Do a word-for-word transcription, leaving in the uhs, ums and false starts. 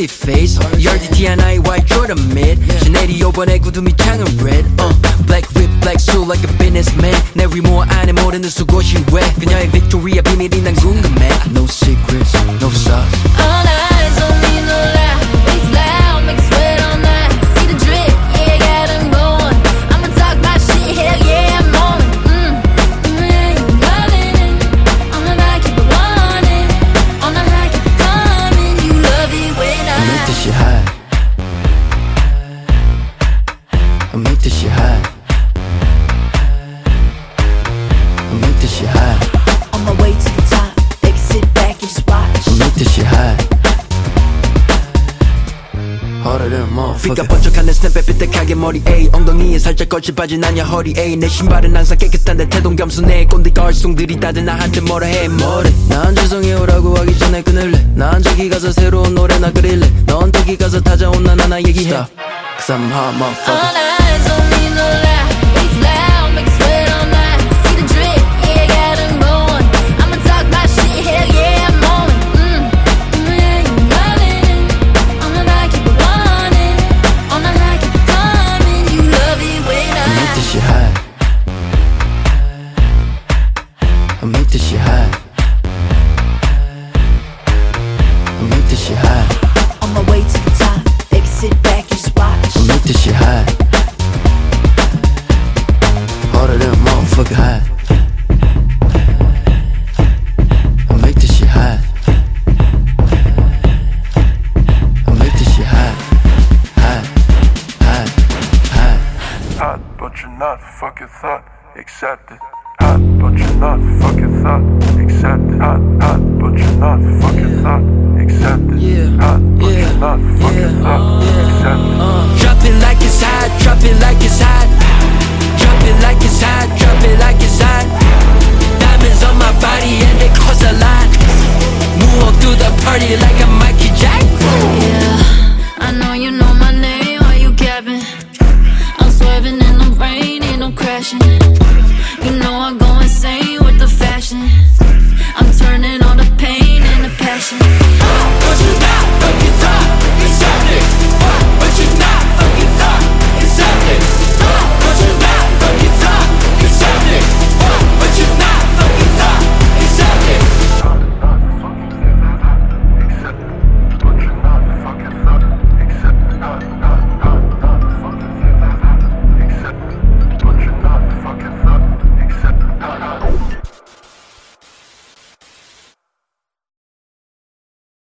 party face 열디 티아나이 white Jordan mid 샤넬이 요번에 구두미 창은 red uh, Black whip black suit like a businessman 내 위모 안에 모르는 수고시 왜 그녀의 빅토리아 비밀이 난 궁금해 No secrets, no sauce All eyes on me, no lie Waist loud, make sweat all night See the drip, yeah, got them going I'ma talk my shit, hell yeah, I'm on it mm, mm, yeah, you loving it On the back, keep it wanting On the high, keep it coming You love it when I I make this shit hot I make this shit hot I make this shit hot On my way to the top Baby, sit back and just watch I make this shit hot Harder than a motherfucker 삐까 번쩍한 내 스냅에 삐딱하게 머리 에이 엉덩이에 살짝 걸칠 바지 난야 허리 에이 내 신발은 항상 깨끗한데 태동 겸손해 꼰대 걸송들이 다들 나한테 뭐라 해 뭐래 난 죄송해요라고 하기 전에 끊을래 난 저기 가서 새로운 노래나 그릴래 넌 저기 가서 찾아온 난 하나 얘기해 Stop, Cause I'm a hot motherfucker All eyes on me, no lie Waist loud, make sweat all night See the drip, yeah, got them going I'ma talk my shit, hell yeah, I'm on it mm, mm, yeah, you loving it On the back, keep it wanting On the high, keep it coming You love it when I I make this shit hot I make this shit hot I make this shit hot On my way to the top Baby, sit back and just watch I make this shit hot Harder than a motherfucker hot I make this shit hot I make this shit hot Hot, hot, hot Hot, but you're not fucking thought, accept it. Hot, but you're not fucking thought, accept it. Hot, hot, but you're not fucking thought, accept it. Yeah, Hot, but yeah, you're not fucking yeah.